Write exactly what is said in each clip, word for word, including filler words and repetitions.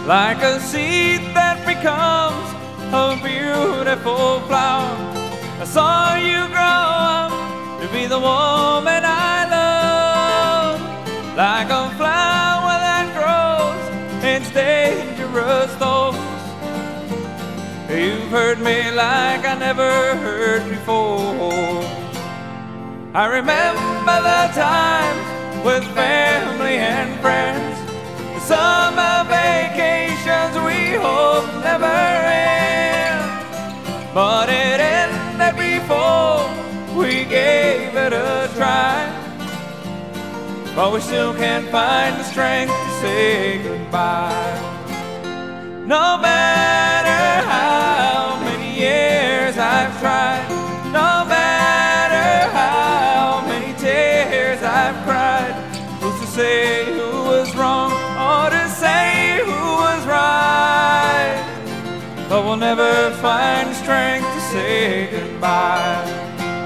like a seed that becomes a beautiful flower. I saw you grow up to be the woman I love, like a flower that grows in dangerous thorns. You've hurt me like I never hurt before. I remember the times with family and friends, the summer vacations we hope never end. But it ended before we gave it a try. But we still can't find the strength to say goodbye. No matter how many years I've tried, no matter how many tears I've cried, who's to say who was wrong or to say who was right? But we'll never find the strength to say goodbye.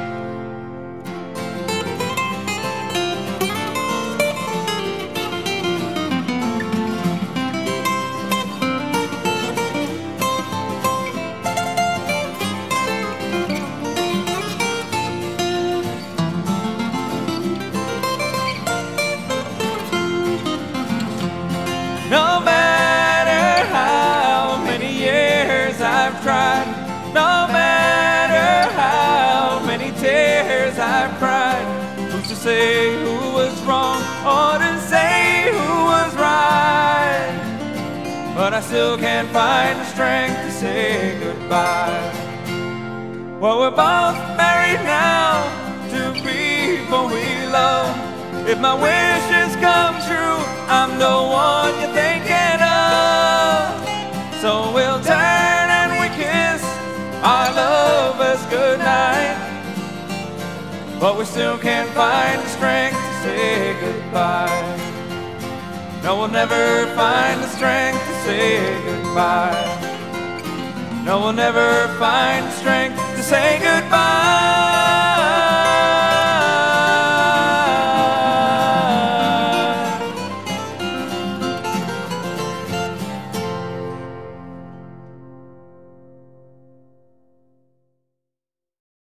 No matter how many years I've tried, no matter how many tears I've cried, who's to say who was wrong or to say who was right? But I still can't find the strength to say goodbye. Well, we're both married now to people we love. If my wishes come true, I'm the one you're thinking of. So we'll turn and we kiss our lovers goodnight. But we still can't find the strength to say goodbye. No, we'll never find the strength to say goodbye. No, we'll never find the strength to say goodbye.